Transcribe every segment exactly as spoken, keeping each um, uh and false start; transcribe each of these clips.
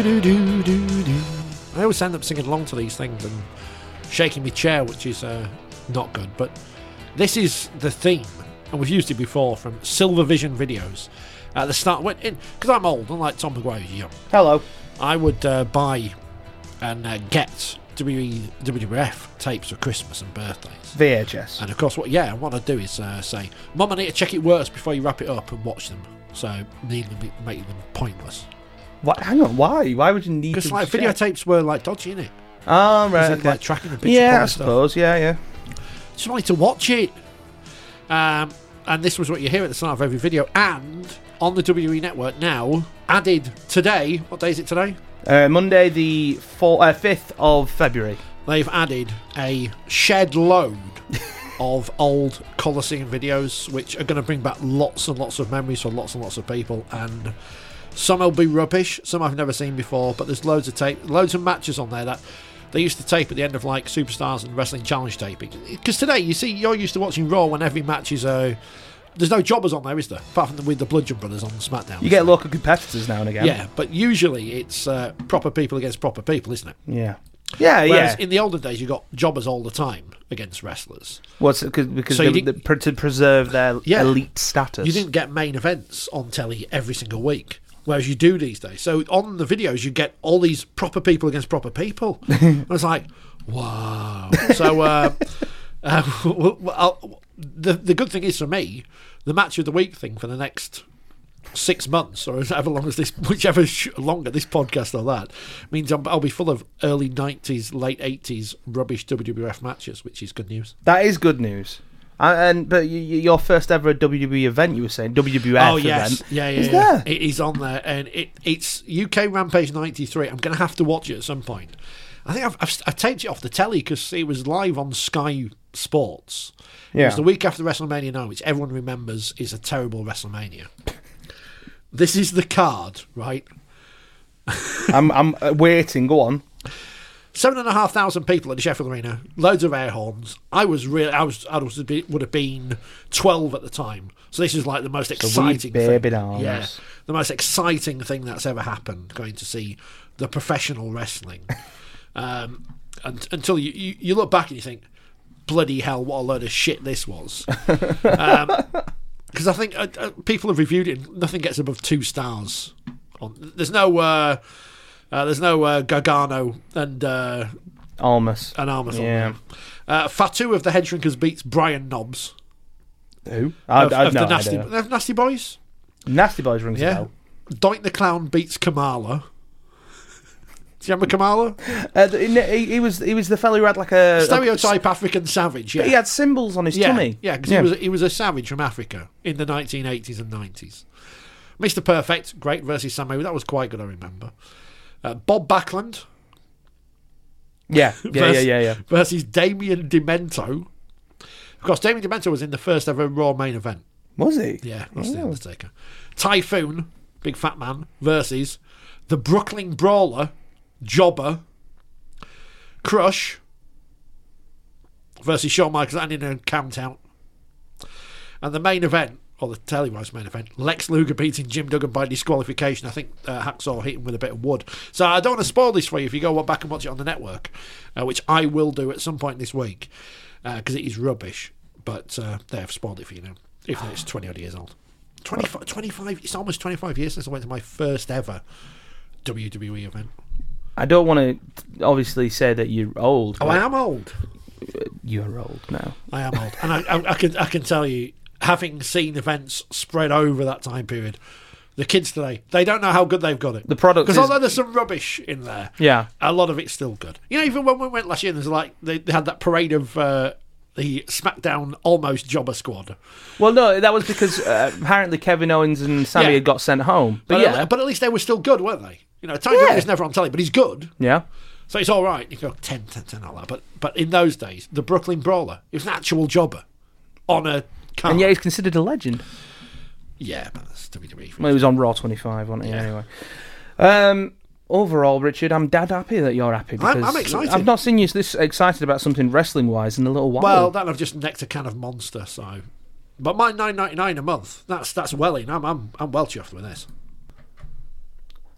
do, do, do, do. I always end up singing along to these things and shaking my chair, which is uh, not good. But this is the theme, and we've used it before from Silver Vision videos. At the start, because I'm old, unlike Tom McGuire who's young. Hello. I would uh, buy and uh, get W W F tapes for Christmas and birthdays. V H S. And of course, what yeah, what I'd do is uh, say, Mum, I need to check it works before you wrap it up and watch them. So, needing making them pointless. What? Hang on, why? Why would you need to Because like check? videotapes were like dodgy, innit? Oh, right. It, Okay. like tracking the picture Yeah, I stuff. suppose. Yeah, yeah. Just wanted to watch it. Um, and this was what you hear at the start of every video. And on the W W E Network now, added today, what day is it today? Uh, Monday, the four, uh, fifth of February. They've added a shed load of old Coliseum videos, which are going to bring back lots and lots of memories for lots and lots of people. And some will be rubbish, some I've never seen before, but there's loads of tape, loads of matches on there that they used to tape at the end of like Superstars and Wrestling Challenge taping. Because today, you see, you're used to watching Raw when every match is a. There's no jobbers on there, is there? Apart from the, with the Bludgeon Brothers on SmackDown. You get local competitors now and again. Yeah, but usually it's uh, proper people against proper people, isn't it? Yeah. Yeah, Whereas yeah. in the olden days, you got jobbers all the time against wrestlers. What's it, cause, because So they, you they, didn't- to preserve their Yeah. elite status. You didn't get main events on telly every single week, whereas you do these days. So on the videos, you get all these proper people against proper people. I was like, wow. So uh, uh, well, I'll, the the good thing is for me, the match of the week thing for the next six months or however long as this, whichever sh- longer this podcast or that means, I'm, I'll be full of early nineties, late eighties rubbish W W F matches, which is good news. That is good news. Uh, and but y- y- your first ever W W E event, you were saying W W F Oh yes, event, yeah, yeah, is yeah. there? It is on there, and it it's U K Rampage ninety-three. I'm going to have to watch it at some point. I think I've, I've I taped it off the telly because it was live on Sky Sports. It Yeah. was the week after WrestleMania nine, which everyone remembers is a terrible WrestleMania. This is the card, right? I'm I'm uh, waiting. Go on. Seven and a half thousand people at the Sheffield Arena, loads of air horns. I was really, I was, I was would have been twelve at the time. So this is like the most exciting baby thing. dolls. Yeah, the most exciting thing that's ever happened. Going to see the professional wrestling, um, and, until you, you you look back and you think, bloody hell, what a load of shit this was. um, Because I think uh, uh, people have reviewed it, and nothing gets above two stars. On there's no. Uh, Uh, there's no uh, Gargano and uh, Almas. and Armas on Yeah. there. Uh, Fatu of the Head Shrinkers beats Brian Knobs Who? I, of, I've of no the Nasty, idea. the Nasty Boys. Nasty Boys rings a Yeah. bell. Doink the Clown beats Kamala. Do you remember Kamala? Uh, th- he, he was he was the fellow who had like a Stereotype African savage. Yeah, He had symbols on his yeah, tummy. yeah, because he was he was a savage from Africa in the nineteen eighties and nineties. Mister Perfect, great versus Samu. That was quite good. I remember. Uh, Bob Backlund. Yeah, yeah, yeah, versus, yeah, yeah. versus Damien Demento. Of course, Damien Demento was in the first ever Raw main event. Was he? Yeah, that's the Oh. Undertaker. Typhoon, big fat man, versus the Brooklyn Brawler, Jobber, Crush, versus Shawn Michaels and in a count out. And the main event, or the televised main event, Lex Luger beating Jim Duggan by disqualification. I think uh, Hacksaw hit him with a bit of wood. So I don't want to spoil this for you if you go back and watch it on the network, uh, which I will do at some point this week, because uh, it is rubbish. But uh, they have spoiled it for you now, even though it's twenty odd years old. twenty-five, twenty-five, it's almost twenty-five years since I went to my first ever W W E event. I don't want to obviously say that you're old. Oh, but I am old. You're old now. I am old. And I, I, I, can, I can tell you, having seen events spread over that time period, the kids today, they don't know how good they've got it. The product Because is- although there's some rubbish in there, Yeah. a lot of it's still good. You know, even when we went last year, there's like they, they had that parade of uh, the SmackDown almost Jobber Squad. Well, no, that was because uh, apparently Kevin Owens and Sammy Yeah. had got sent home. But, But, yeah, at, but at least they were still good, weren't they? You know, Ty Yeah. Dillinger was never on telly, but he's good. yeah. So it's all right. You go ten, ten, ten, all that. But, but in those days, the Brooklyn Brawler, it was an actual jobber on a car. And yet he's considered a legend. Yeah, but that's W W E. Well, he was on Raw twenty-five, wasn't he, Yeah. anyway? Um, overall, Richard, I'm dead happy that you're happy. Because I'm- I'm excited. I've not seen you this excited about something wrestling-wise in a little while. Well, that I've just necked a can of Monster, so. But my nine ninety nine a month, that's that's well in. I'm I'm I'm well chuffed with this.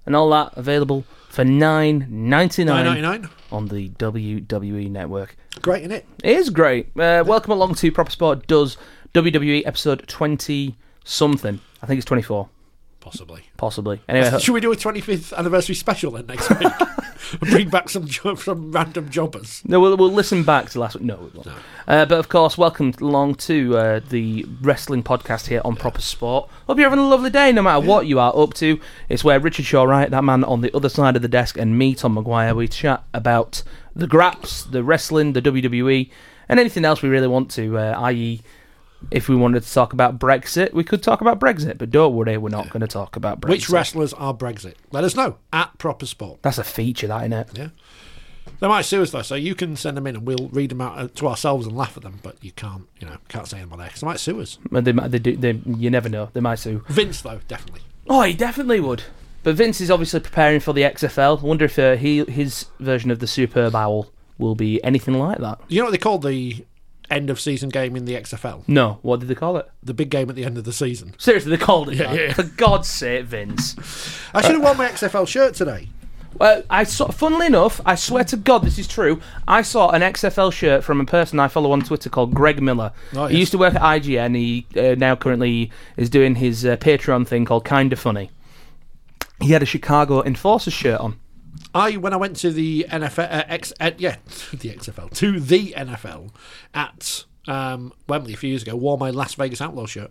and all that available for nine ninety-nine nine ninety-nine on the W W E Network. Great, isn't it? It is great. Uh, welcome along to Proper Sport does W W E episode twenty-something. I think it's twenty-four. Possibly. Possibly. Anyway, should we do a twenty-fifth anniversary special then next week? Bring back some jo- some random jobbers. No, we'll, we'll listen back to last week. No, we won't. No. Uh, but of course, welcome along to uh, the wrestling podcast here on yeah. Proper Sport. Hope you're having a lovely day, no matter yeah. what you are up to. It's where Richard Shaw, right, that man on the other side of the desk, and me, Tom Maguire, we chat about the graps, the wrestling, the W W E, and anything else we really want to, uh, that is, if we wanted to talk about Brexit, we could talk about Brexit, but don't worry, we're not yeah. going to talk about Brexit. Which wrestlers are Brexit? Let us know at Proper Sport. That's a feature, that, isn't it? Yeah. They might sue us though, so you can send them in and we'll read them out to ourselves and laugh at them, but you can't, you know, can't say them on there because they might sue us. They, they do. They, you never know. They might sue. Vince though, definitely. Oh, he definitely would. But Vince is obviously preparing for the X F L. I wonder if uh, he his version of the Superb Owl will be anything like that. You know what they call the end of season game in the X F L? No, what did they call it? The big game at the end of the season. Seriously, they called it yeah, that? Yeah. For God's sake, Vince. I should have worn my X F L shirt today. Well, I saw, funnily enough, I swear to God this is true, I saw an X F L shirt from a person I follow on Twitter called Greg Miller. Oh, yes. He used to work at I G N. He uh, now currently is doing his uh, Patreon thing called Kinda Funny. He had a Chicago Enforcers shirt on. I, when I went to the N F L, uh, X, uh, yeah, the X F L, to the N F L at um, Wembley a few years ago, wore my Las Vegas Outlaw shirt.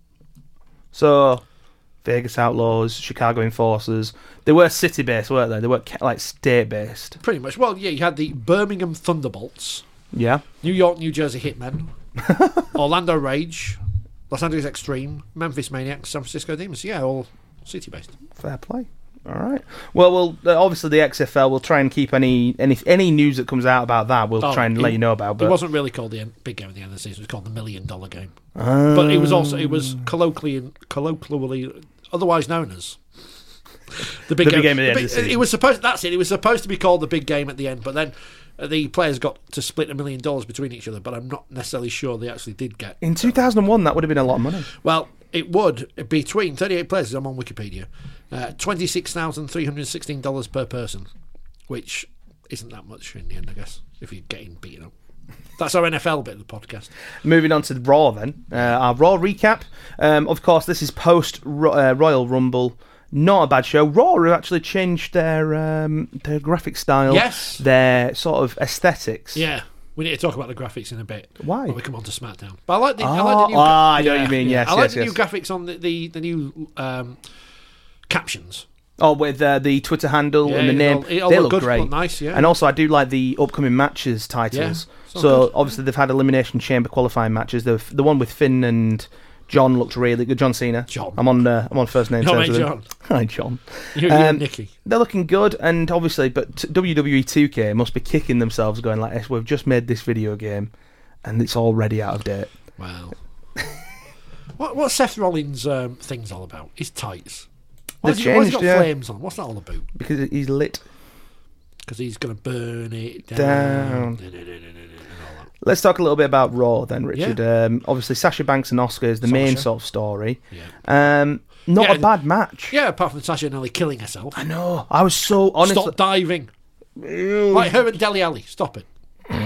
So, Vegas Outlaws, Chicago Enforcers, they were city-based, weren't they? They were like state-based. Pretty much. Well, yeah, you had the Birmingham Thunderbolts. Yeah. New York, New Jersey Hitmen. Orlando Rage. Los Angeles Extreme. Memphis Maniacs. San Francisco Demons. Yeah, all city-based. Fair play. All right. Well, we'll uh, obviously the X F L. We'll try and keep any any any news that comes out about that. We'll oh, try and it, let you know about. But it wasn't really called the end, big game at the end of the season. It was called the Million Dollar Game. Um, but it was also it was colloquially colloquially otherwise known as the big the game. Big game at the end big, of the season. It was supposed. That's it. It was supposed to be called the big game at the end, but then uh, the players got to split a million dollars between each other. But I'm not necessarily sure they actually did get. In two thousand one, that would have been a lot of money. Well, it would between thirty-eight players. I'm on Wikipedia. Uh, twenty-six thousand three hundred sixteen dollars per person, which isn't that much in the end, I guess, if you're getting beaten up. That's our N F L bit of the podcast. Moving on to Raw then. Uh, our Raw recap. Um, of course, this is post uh, Royal Rumble. Not a bad show. Raw have actually changed their um, their graphic style. Yes. Their sort of aesthetics. Yeah. We need to talk about the graphics in a bit. Why? When we come on to SmackDown. But I like the, oh, I like the new... Oh, I know yeah, what you mean, yeah. yes, I like yes, the yes. new graphics on the, the, the new um, captions. Oh, with uh, the Twitter handle yeah, and the name. All, it all they look, look good, great. Look nice, yeah. And also, I do like the upcoming matches titles. Yeah, so, good. obviously, they've had Elimination Chamber qualifying matches. The the one with Finn and John looked really good. John Cena. John. I'm on uh, I'm on first name no, terms mate, with John. him. Hi, John. You're, you're um, Nicky. They're looking good, and obviously, but t- W W E two K must be kicking themselves, going like, "Yes, we've just made this video game, and it's already out of date." Wow. what what's Seth Rollins' um, thing's all about? His tights. Why's he, why's he got yeah. flames on? What's that all about? Because he's lit. Because he's going to burn it down. down. Let's talk a little bit about Raw then, Richard. Yeah. Um, obviously, Sasha Banks and Asuka is the Sasha. main sort of story. Yeah. Um, not yeah, a bad match. Yeah, apart from Sasha nearly killing herself. I know. I was so honest. Stop diving. Ew. Like her and Deli Ali. Stop it.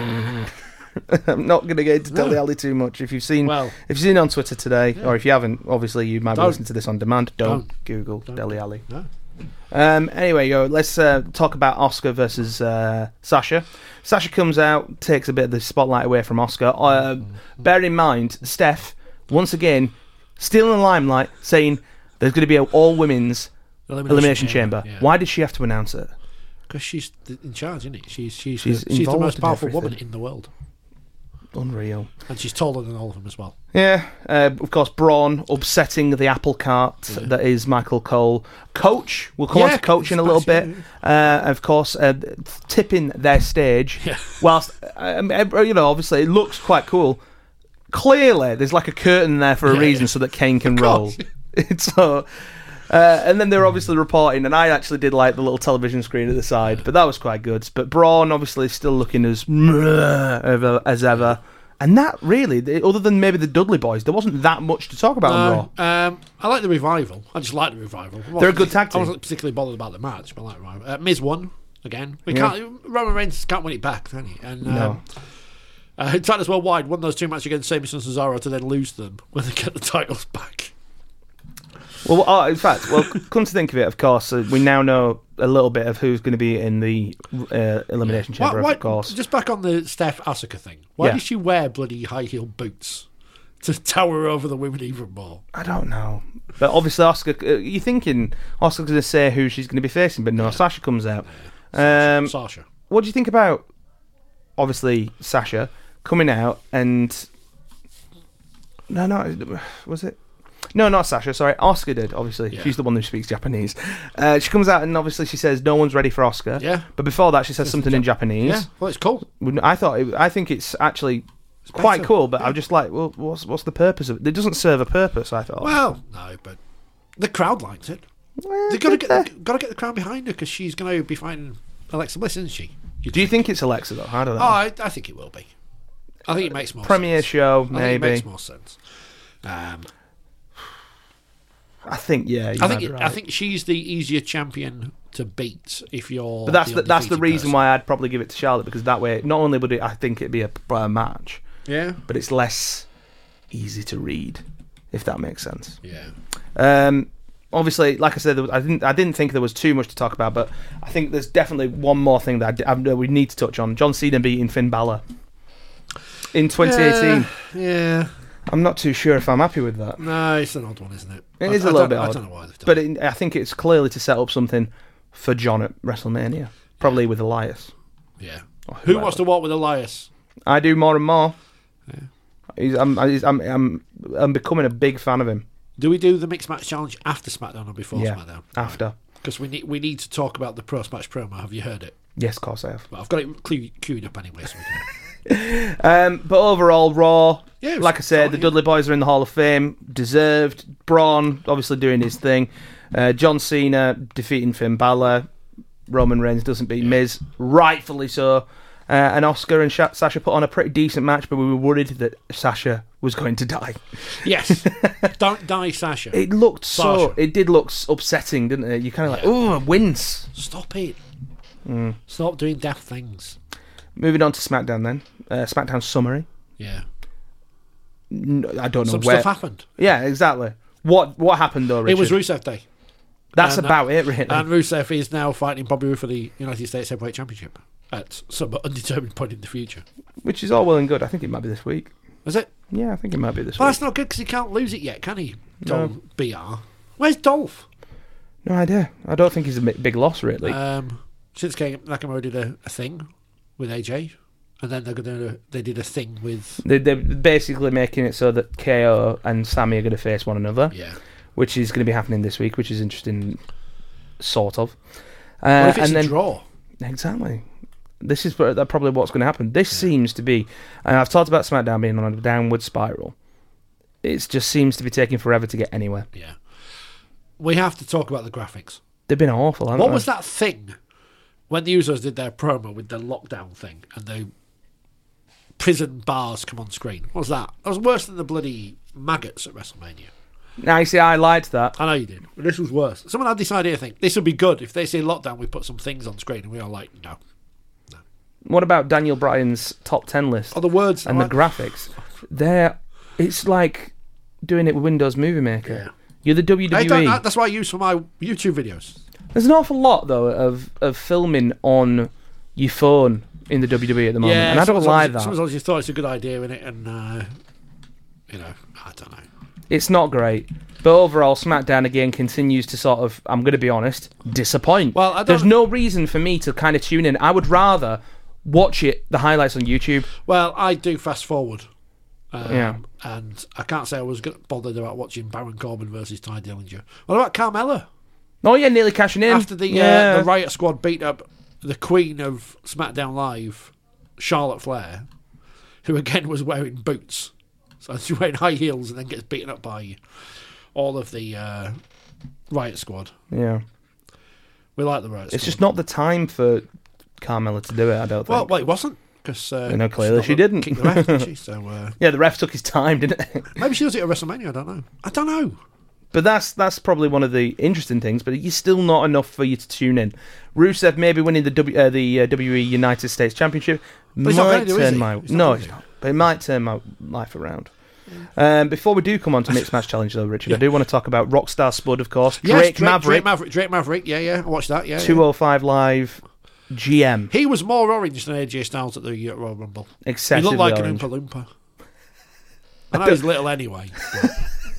I'm not going to get into No. Deli Ali too much. If you've seen, Well, if you've seen it on Twitter today, Yeah. or if you haven't, obviously you might be Don't. listening to this on demand. Don't, Don't. Google Don't. Deli Ali. No. Um, anyway, yo, let's uh, talk about Asuka versus uh, Sasha. Sasha comes out, takes a bit of the spotlight away from Asuka. Uh, bear in mind, Steph, once again, stealing the limelight, saying there's going to be an all-women's elimination, elimination chamber. chamber. Yeah. Why did she have to announce it? Because she's th- in charge, isn't it? She's she's She's the, she's the involved most in powerful everything. woman in the world, Unreal. and she's taller than all of them as well. Yeah, uh, of course, Braun upsetting the apple cart Yeah. that is Michael Cole. Coach, we'll come Yeah, on to Coach in a little bit. Uh, of course, uh, tipping their stage. Yeah. Whilst, um, you know, obviously it looks quite cool. Clearly, there's like a curtain there for a Yeah, reason yeah. so that Kane can Of roll. course. so, uh, and then they're obviously reporting, and I actually did like the little television screen at the side, but that was quite good. But Braun obviously is still looking as as ever. And that really, the- other than maybe the Dudley Boys, there wasn't that much to talk about on Raw. No, um, I like the Revival. I just like the Revival. I They're a good wasn't- tag team. I wasn't particularly bothered about the match, but I like the Revival. Uh, Miz won again. We Yeah. can't. Roman Reigns can't win it back, can he? And um, No. uh, Titus Worldwide won those two matches against Sheamus and Cesaro to then lose them when they get the titles back. Well, oh, in fact, well, come to think of it, of course, uh, we now know a little bit of who's going to be in the uh, Elimination Why, Chamber, why- of course. Just back on the Steph Asuka thing. Why Yeah. did she wear bloody high heel boots to tower over the women even more? I don't know. But obviously, Oscar, uh, you're thinking Oscar's going to say who she's going to be facing, but no, Sasha comes out. Um, Sasha. what do you think about, obviously, Sasha coming out and... No, no, was it? No, not Sasha, sorry. Oscar did, obviously. Yeah. She's the one who speaks Japanese. Uh, she comes out and obviously she says no one's ready for Oscar. Yeah. But before that, she says It's something Jap- in Japanese. Yeah, well, it's cool. I thought, it, I think it's actually quite better. cool, but I'm just like, well, what's what's the purpose of it? It doesn't serve a purpose, I thought. Well, no, but the crowd likes it. Well, They've got to did get, they? got to get the crowd behind her because she's going to be fighting Alexa Bliss, isn't she? Do you think it's Alexa, though? I don't know. Oh, I, I think it will be. I think it makes more Premiere sense. show, I think it maybe. makes more sense. Um, I think, yeah. You I might think be it, right. I think she's the easier champion to beat if you're. But that's the, the, that's the undefeated reason person. why I'd probably give it to Charlotte, because that way, not only would it, I think it'd be a better match, Yeah. but it's less easy to read, if that makes sense. Yeah. Um, obviously, like I said, there was, I didn't I didn't think there was too much to talk about, but I think there's definitely one more thing that I, I, we need to touch on: John Cena beating Finn Balor in twenty eighteen. Yeah. yeah. I'm not too sure if I'm happy with that. No, it's an odd one, isn't it? It I, is a I little don't- bit I odd, don't know why they've done but it. it, I think it's clearly to set up something for John at WrestleMania, probably with Elias. Yeah. or Who whoever. wants to walk with Elias? I do more and more. Yeah. He's, I'm, he's, I'm, I'm, I'm becoming a big fan of him. Do we do the mixed match challenge after SmackDown or before Yeah, SmackDown? after. Because we need we need to talk about the post match promo. Have you heard it? Yes, of course I have. Well, I've got it cle- queued up anyway. So we can... Um, but overall, Raw, Yeah, it was like I said, the fine. Dudley Boys are in the Hall of Fame. Deserved. Braun, obviously doing his thing. Uh, John Cena defeating Finn Balor. Roman Reigns doesn't beat Miz. Rightfully so. Uh, and Oscar and Sha- Sasha put on a pretty decent match, but we were worried that Sasha was going to die. Yes. Don't die, Sasha. It looked so... Sasha. It did look s- upsetting, didn't it? You kind of like, Yeah. oh, wince. Stop it. Mm. Stop doing daft things. Moving on to SmackDown then. Uh, SmackDown summary. Yeah. N- I don't know Some where... stuff happened. Yeah, exactly. What what happened though, Richard? It was Rusev Day. That's and, uh, about it, really. And Rusev is now fighting Bobby Roode for the United States Heavyweight Championship at some undetermined point in the future. Which is all well and good. I think it might be this week. Is it? Yeah, I think it might be this Well, week. that's not good because he can't lose it yet, can he? No. Dolph B R. Where's Dolph? No idea. I don't think he's a mi- big loss, really. Um, Shinsuke Nakamura did a, a thing with A J, and then they're gonna they did a thing with they, they're basically making it so that K O and Sammy are going to face one another, yeah. which is going to be happening this week, which is interesting, sort of. Uh, What if it's and a then draw? exactly, this is pro- probably what's going to happen. This seems to be, and I've talked about SmackDown being on a downward spiral. It just seems to be taking forever to get anywhere. Yeah. We have to talk about the graphics. They've been awful, haven't What they? was that thing when the Usos did their promo with the lockdown thing and the prison bars come on screen? What was that? That was worse than the bloody maggots at WrestleMania. Now, you see, I liked that. I know you did, but this was worse. Someone had this idea, I think, this would be good. If they say lockdown, we put some things on screen, and we are like, no. What about Daniel Bryan's top ten list Oh, the words. and I the like- graphics? They're, it's like doing it with Windows Movie Maker. Yeah. You're the W Hey, W don't- E. that- that's what I use for my YouTube videos. There's an awful lot though of, of filming on your phone in the W W E at the moment, and I don't someone's like obviously- that. Someone's obviously thought it's a good idea in it, and, uh, you know, I don't know. It's not great. But overall, SmackDown again continues to sort of, I'm going to be honest, disappoint. Well, I don't- There's no reason for me to kind of tune in. I would rather watch it, the highlights on YouTube. Well, I do fast forward. Um, Yeah. And I can't say I was gonna- bothered about watching Baron Corbin versus Ty Dillinger. What about Carmella? Oh yeah, nearly cashing in. After the yeah. uh, the Riot Squad beat up the queen of SmackDown Live, Charlotte Flair, who again was wearing boots. So she's wearing high heels and then gets beaten up by all of the uh, Riot Squad. yeah. We like the Riot Squad. It's just not the time for Carmella to do it, I don't think. Well, well, it wasn't. because uh, No, clearly she she didn't. Kicked the ref, didn't she? So uh, Yeah, the ref took his time, didn't it? maybe she does it at WrestleMania. I don't know. I don't know. But that's that's probably one of the interesting things. But it's still not enough for you to tune in. Rusev maybe winning the w, uh, the uh, W W E United States Championship But he's not might going to, is turn he? my He's not no, going it's to. not. But it might turn my life around. Um, before we do come on to Mixed Match Challenge, though, Richard, Yeah. I do want to talk about Rockstar Spud, of course. Yes, Drake, Drake Maverick, Drake Maverick. Drake Maverick. Yeah, yeah. I watched that. Yeah. two oh five Live, G M, yeah. He was more orange than A J Styles at the uh, Royal Rumble. He excessively looked like orange. an Oompa Loompa. I know he's little anyway. But,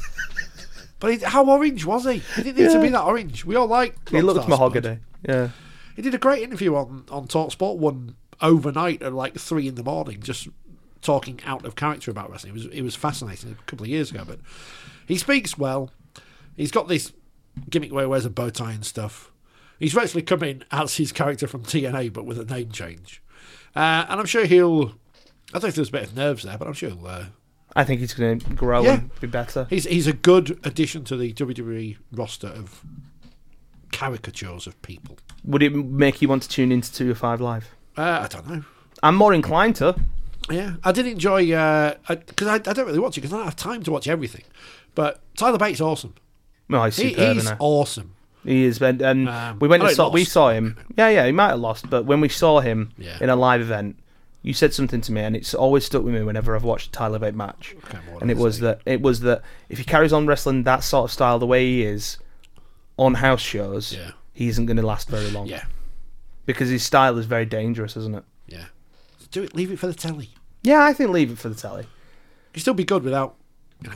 but he, how orange was he? He didn't need Yeah. to be that orange. We all like. He looked Rockstar mahogany. Spud. Yeah. He did a great interview on on TalkSport one overnight at like three in the morning, just talking out of character about wrestling. It was it was fascinating a couple of years ago, but he speaks well. He's got this gimmick where he wears a bow tie and stuff. He's actually come in as his character from T N A, but with a name change. Uh, and I'm sure he'll. I think there's a bit of nerves there, but I'm sure he'll. Uh, I think he's going to grow Yeah. and be better. he's he's a good addition to the W W E roster of caricatures of people. Would it make you want to tune into two oh five Live? Uh, I don't know. I'm more inclined to. Yeah, I did enjoy because I, I, I don't really watch it because I don't have time to watch everything. But Tyler Bates awesome. No, he's He, superb, he's isn't he? awesome. He is, and, and Um, we went I know and he saw. We lost. saw him. Yeah, yeah, he might have lost, but when we saw him Yeah. in a live event, you said something to me, and it's always stuck with me whenever I've watched a Tyler Bate match. Okay, what And did it I was say? that it was that if he carries on wrestling that sort of style the way he is on house shows, Yeah. he isn't going to last very long. Yeah, Because his style is very dangerous, isn't it? yeah. Do it. Leave it for the telly. Yeah, I think leave it for the telly. He'd still be good without. You know,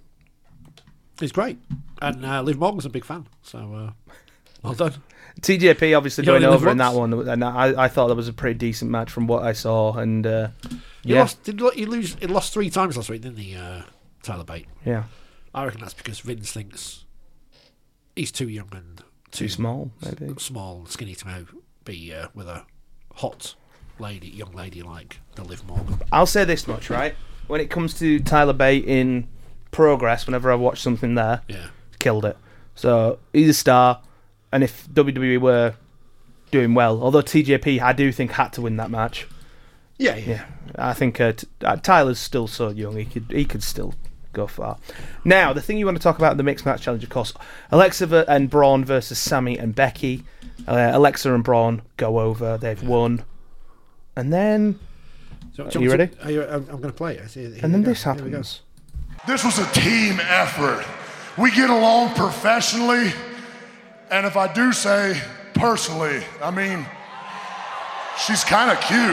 he's great, and uh, Liv Morgan's a big fan. So uh, well done. T J P obviously You going only live over in that once. one, and I, I thought that was a pretty decent match from what I saw. And uh, He yeah, lost. Did he lose? He lost three times last week, didn't he? Uh, Tyler Bate. yeah, I reckon that's because Vince thinks he's too young and too small maybe. small, and skinny to be uh, with a hot lady, young lady like the Liv Morgan. I'll say this much, right? When it comes to Tyler Bate in Progress, whenever I watch something there, Yeah, killed it. So he's a star, and if W W E were doing well, although T J P I do think had to win that match. yeah, yeah. Yeah, I think uh, t- uh, Tyler's still so young; he could he could still go far. Now, the thing you want to talk about in the Mixed Match Challenge, of course, Alexa ver- and Braun versus Sammy and Becky. Uh, Alexa and Braun go over; they've won, and then So, Are you ready? Are you, I'm, I'm going to play it. Here, here and then we go. this Here we go. happens. This was a team effort. We get along professionally, and if I do say personally, I mean, she's kind of cute.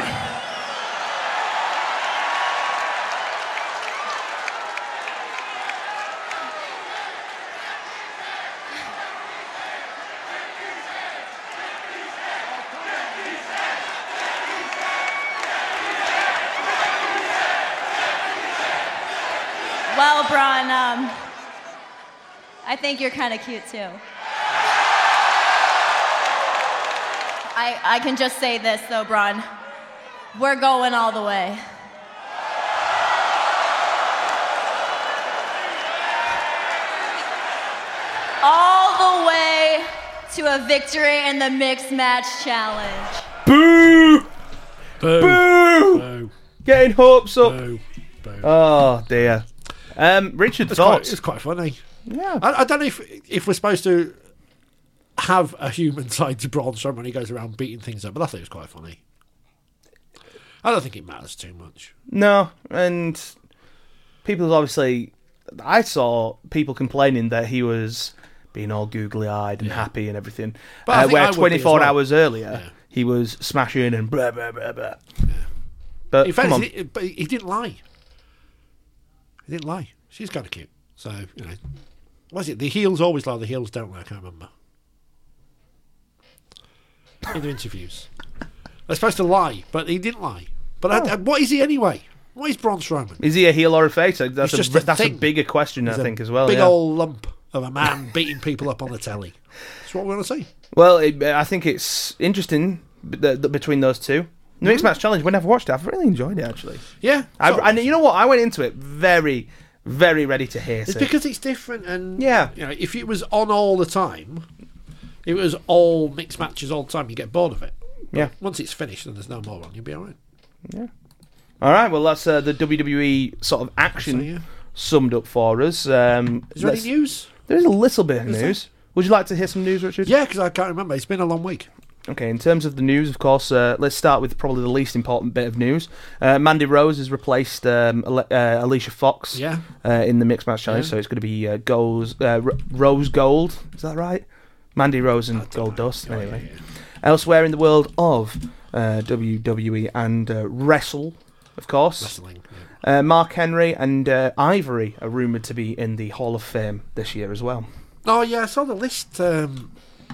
Well, Braun, um, I think you're kind of cute too. I, I can just say this though, Braun. We're going all the way. All the way to a victory in the Mixed Match Challenge. Boo! Boo. Boo! Boo. Getting hopes up. Boo. Boo. Oh dear. Um, Richard, It's quite, thoughts? it's quite funny. Yeah. I, I don't know if if we're supposed to have a human side to Braun Strowman when he goes around beating things up, but I think it's quite funny. I don't think it matters too much. No, and people obviously, I saw people complaining that he was being all googly eyed and happy and everything. But I Uh, think where I would be as twenty-four well. hours earlier, Yeah. he was smashing and blah blah blah blah. But In come fact, on, he, but he didn't lie. He didn't lie. She's kind of cute. So, you know. What is it? The heels always lie, the heels don't lie. I can't remember. In the interviews. They're supposed to lie, but he didn't lie. But I, I, what is he anyway? What is Braun Strowman? is he a heel or a face? That's He's a just a that's a thing. bigger question, He's I a think, as well. Big yeah. old lump of a man beating people up on the telly. That's what we want to see. Well, it, I think it's interesting b- the, the, between those two. The Mixed Match Challenge, when I've watched it, I've really enjoyed it, actually. Yeah. I, so- and you know what? I went into it very, very ready to hate It's it. because it's different, and Yeah. you know, if it was on all the time, it was all mixed matches all the time. You get bored of it. But Yeah. Once it's finished and there's no more on, you'll be all right. Yeah. All right, well, that's uh, the W W E sort of action So, yeah. summed up for us. Um, Is there any let's- news? There is a little bit of Is news. Would you like to hear some news, Richard? Yeah, because I can't remember. It's been a long week. Okay, in terms of the news, of course, uh, let's start with probably the least important bit of news. Uh, Mandy Rose has replaced um, Ale- uh, Alicia Fox Yeah. uh, in the Mixed Match Challenge, Yeah. so it's going to be uh, Goes, uh, R- Rose Gold. Is that right? Mandy Rose and don't Gold know. Dust. Oh, Anyway. yeah, yeah. Elsewhere in the world of uh, W W E and uh, Wrestle, of course, Wrestling. Yeah. uh, Mark Henry and uh, Ivory are rumoured to be in the Hall of Fame this year as well. Oh, yeah, I saw the list um,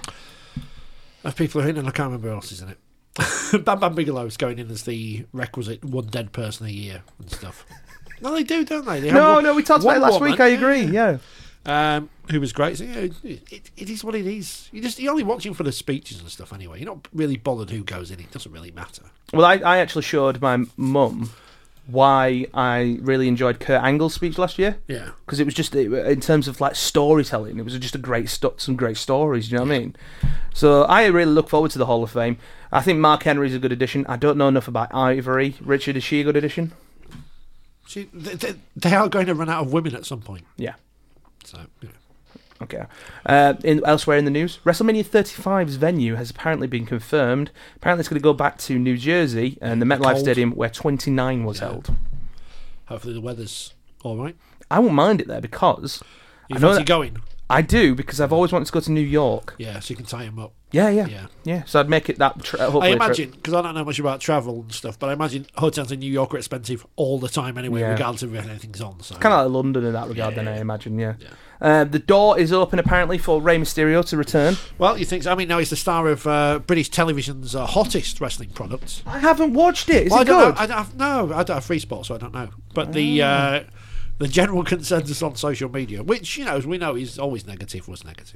of people who are in, and I can't remember who else is in it. Bam Bam Bigelow's going in as the requisite one dead person a year and stuff. No, they do, don't they? they have No, one- no, we talked about it one last woman, week. I agree. Yeah. Um, who was great. So, yeah, it, it is what it is. You just you're only watching for the speeches and stuff anyway. You're not really bothered who goes in. It doesn't really matter. Well, I, I actually showed my mum why I really enjoyed Kurt Angle's speech last year, Yeah. because it was just in terms of like storytelling, it was just a great sto- some great stories. You know what I mean? So I really look forward to the Hall of Fame. I think Mark Henry's a good addition. I don't know enough about Ivory. Richard, is she a good addition? See, they, they, they are going to run out of women at some point. Yeah. So, you know. Okay. Uh, in, elsewhere in the news, WrestleMania thirty-five's venue has apparently been confirmed. Apparently, it's going to go back to New Jersey and the MetLife Cold. Stadium where twenty-nine was Yeah. held. Hopefully the weather's all right. I won't mind it there because You I know fancy that- going? I do because I've always wanted to go to New York. Yeah, so you can tie him up. Yeah, yeah, Yeah. yeah. So I'd make it that. Tra- hopefully I a trip. imagine, because I don't know much about travel and stuff, but I imagine hotels in New York are expensive all the time anyway, Yeah. regardless of if anything's on. So. Kind of like London in that regard, Yeah, then I yeah. imagine. Yeah. Yeah. Uh, the door is open apparently for Rey Mysterio to return. Well, you think so? I mean, now he's the star of uh, British television's uh, hottest wrestling products. I haven't watched it. Is Well, it I don't good? know. I don't have, no, I don't have free sport, so I don't know. But the uh, the general consensus on social media, which, you know, as we know, is always negative, was negative.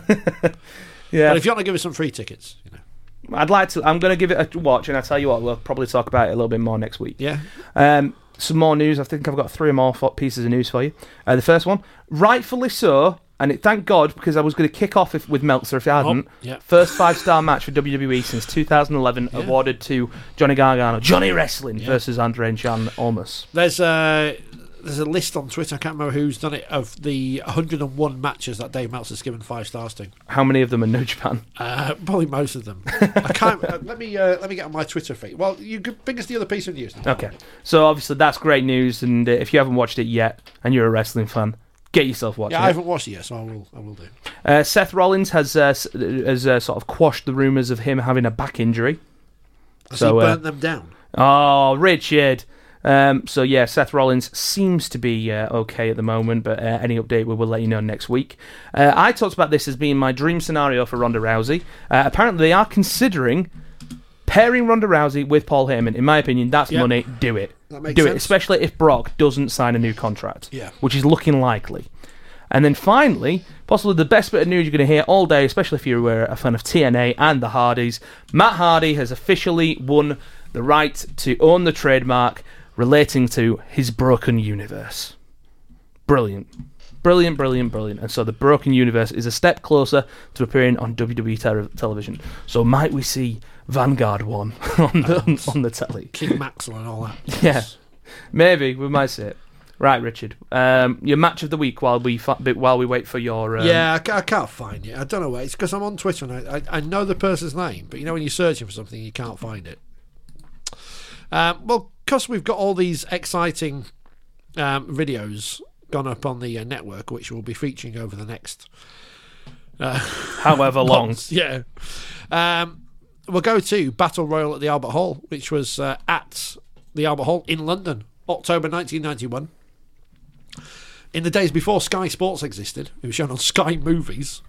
Yeah. But if you want to give us some free tickets, you know. I'd like to. I'm going to give it a watch, and I tell you what, we'll probably talk about it a little bit more next week. Yeah. Um, some more news. I think I've got three or more fo- pieces of news for you. Uh, the first one, rightfully so, and it, thank God, because I was going to kick off if, with Meltzer if I hadn't. Oh, yeah. First five-star match for W W E since two thousand eleven, Yeah. awarded to Johnny Gargano, Johnny Wrestling Yeah. versus Andre and Jan Almas. There's a, there's a list on Twitter, I can't remember who's done it, of the one hundred and one matches that Dave Meltzer's given five stars to. How many of them are New Japan? Uh, probably most of them. I can't. Uh, let me uh, let me get on my Twitter feed. Well, you could bring us the other piece of news. Now. Okay, so obviously that's great news, and uh, if you haven't watched it yet and you're a wrestling fan, get yourself watching Yeah, I it. haven't watched it yet, so I will. I will do. Uh, Seth Rollins has uh, s- has uh, sort of quashed the rumours of him having a back injury. Has So, he uh, burnt them down? Oh, Richard. Um, so yeah, Seth Rollins seems to be uh, okay at the moment, but uh, any update we will let you know next week. Uh, I talked about this as being my dream scenario for Ronda Rousey. Uh, apparently, they are considering pairing Ronda Rousey with Paul Heyman. In my opinion, that's Yeah. money. Do it. That makes Do it, sense. especially if Brock doesn't sign a new contract, Yeah. which is looking likely. And then finally, possibly the best bit of news you're going to hear all day, especially if you were a fan of T N A and the Hardys, Matt Hardy has officially won the right to own the trademark relating to his Broken Universe. Brilliant. Brilliant, brilliant, brilliant. And so the Broken Universe is a step closer to appearing on W W E ter- television. So might we see Vanguard one on the, on the telly? King Maxwell and all that. Yeah. Maybe, we might see it. Right, Richard. Um, your match of the week while we fa- while we wait for your... Um, Yeah, I, ca- I can't find it. I don't know where. It's because I'm on Twitter and I, I, I know the person's name, but you know when you're searching for something, you can't find it. Um, well, because we've got all these exciting um, videos gone up on the uh, network, which we'll be featuring over the next uh, however long. months, yeah. Um, we'll go to Battle Royal at the Albert Hall, which was uh, at the Albert Hall in London, October nineteen ninety-one. In the days before Sky Sports existed, it was shown on Sky Movies.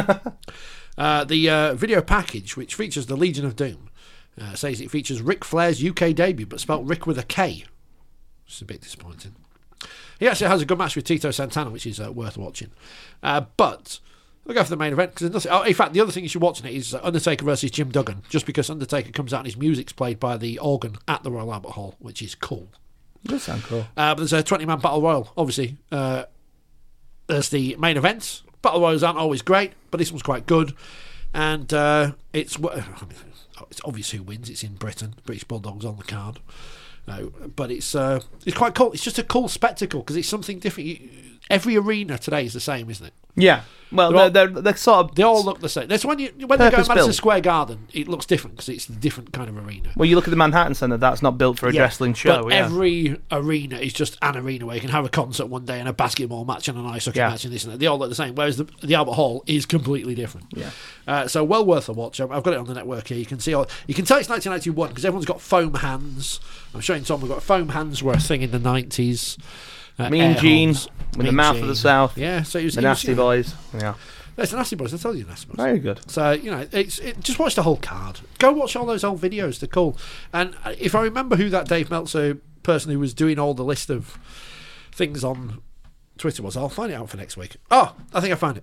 uh, the uh, video package, which features the Legion of Doom, uh, says it features Ric Flair's U K debut, but spelt Rick with a K. Which is a bit disappointing. He actually has a good match with Tito Santana, which is uh, worth watching. Uh, but we'll go for the main event. Cause nothing, oh, in fact, the other thing you should watch in it is uh, Undertaker versus Jim Duggan, just because Undertaker comes out and his music's played by the organ at the Royal Albert Hall, which is cool. Does sound cool. Uh, but there's a twenty-man Battle Royal, obviously. Uh, there's the main event. Battle Royals aren't always great, but this one's quite good. And uh, it's... I it's obvious who wins. It's in Britain. British Bulldogs on the card. No, but it's uh, it's quite cool. It's just a cool spectacle because it's something different. You, every arena today is the same, isn't it? Yeah. Well, They're they're, all- they're, they're sort of. They all look the same. That's when you when they go to Madison Purpose-built. Square Garden, it looks different because it's a different kind of arena. Well, you look at the Manhattan Centre. That's not built for a Yeah, wrestling show. But yeah. every arena is just an arena where you can have a concert one day and a basketball match and an ice hockey Yeah. match and this and that. They all look the same. Whereas the, the Albert Hall is completely different. Yeah. Uh, so well worth a watch. I've I've got it on the network here. You can see all. You can tell it's nineteen ninety-one because everyone's got foam hands. I'm showing Tom. We've got foam hands were a thing in the nineties. Uh, Mean air Gene horns. with the Mean mouth of Gene. the South. Yeah. So it was The it was, Nasty you know, Boys. Yeah. It's the Nasty Boys. I told you the Nasty Boys. Very good. So you know, it's it, just watch the whole card. Go watch all those old videos. They're cool. And if I remember who that Dave Meltzer person who was doing all the list of things on Twitter was, I'll find it out for next week. Oh, I think I found it.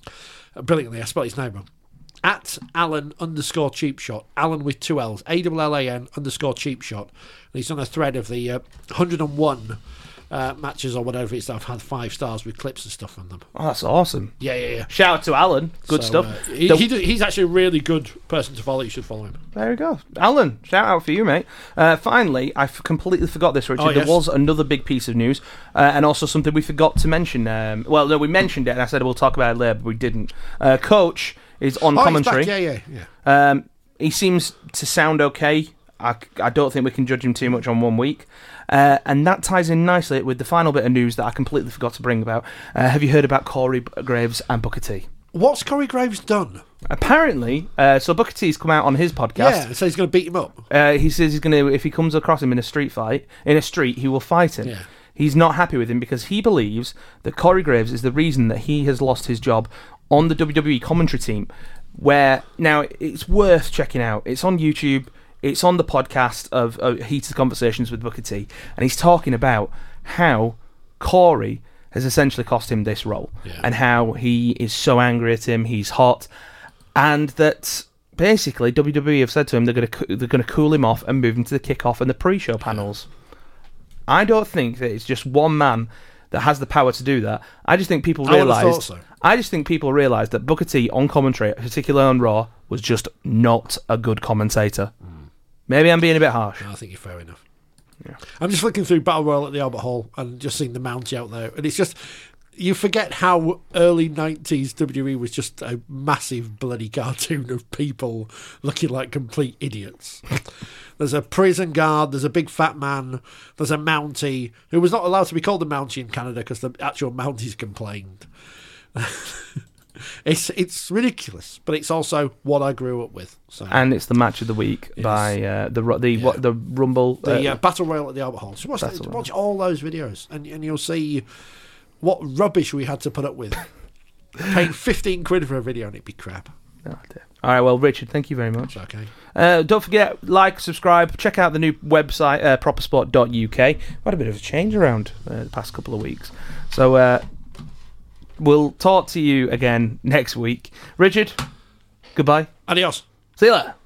Uh, brilliantly, I spelled his name wrong. At Alan underscore cheap shot. Alan with two L's. A L L A N underscore cheap shot. And he's done a thread of the uh, one hundred and one uh, matches or whatever it's that have had five stars with clips and stuff from them. Oh, that's awesome. Yeah, yeah, yeah. Shout out to Alan. Good So, stuff. uh, he, The- he do- he's actually a really good person to follow. You should follow him. There we go. Alan, shout out for you, mate. Uh, finally, I f- completely forgot this, Richard. Oh, yes. There was another big piece of news, uh, and also something we forgot to mention. Um, well, no, we mentioned it, and I said we'll talk about it later, but we didn't. Uh, Coach is on Oh, commentary. he's back. Yeah, yeah, yeah. Um, he seems to sound okay. I, I don't think we can judge him too much on one week. Uh, and that ties in nicely with the final bit of news that I completely forgot to bring about. Uh, have you heard about Corey Graves and Booker T? What's Corey Graves done? Apparently, uh, so Booker T's come out on his podcast. Yeah, so he's going to beat him up. Uh, he says he's going to, if he comes across him in a street fight, in a street, he will fight him. Yeah. He's not happy with him because he believes that Corey Graves is the reason that he has lost his job on the W W E commentary team. Where, now, it's worth checking out. It's on YouTube. It's on the podcast of uh, Heated Conversations with Booker T. And he's talking about how Corey has essentially cost him this role. Yeah. And how he is so angry at him, he's hot. And that basically W W E have said to him they're going to they're going to cool him off and move him to the kickoff and the pre-show panels. I don't think that it's just one man that has the power to do that. I just think people I would have realised. thought so. I just think people realised that Booker T on commentary, particularly on Raw, was just not a good commentator. Mm. Maybe I'm being a bit harsh. No, I think you're fair enough. Yeah. I'm just looking through Battle Royal at the Albert Hall and just seeing the Mountie out there. And it's just, you forget how early nineties W W E was just a massive bloody cartoon of people looking like complete idiots. There's a prison guard, there's a big fat man, there's a Mountie, who was not allowed to be called a Mountie in Canada because the actual Mounties complained. It's it's ridiculous, but it's also what I grew up with. So And it's the match of the week Yes. by uh, the ru- the Yeah. what the Rumble. the uh, uh, Battle Royal at the Albert Hall. So watch, Battle watch all those videos, and and you'll see what rubbish we had to put up with. Paying fifteen quid for a video and it'd be crap. oh, dear. All right, well, Richard, thank you very much. It's okay. Uh, don't forget, like, subscribe, check out the new website, uh, proper sport dot U K. We've had a bit of a change around uh, the past couple of weeks. So uh, we'll talk to you again next week. Richard, goodbye. Adios. See you later.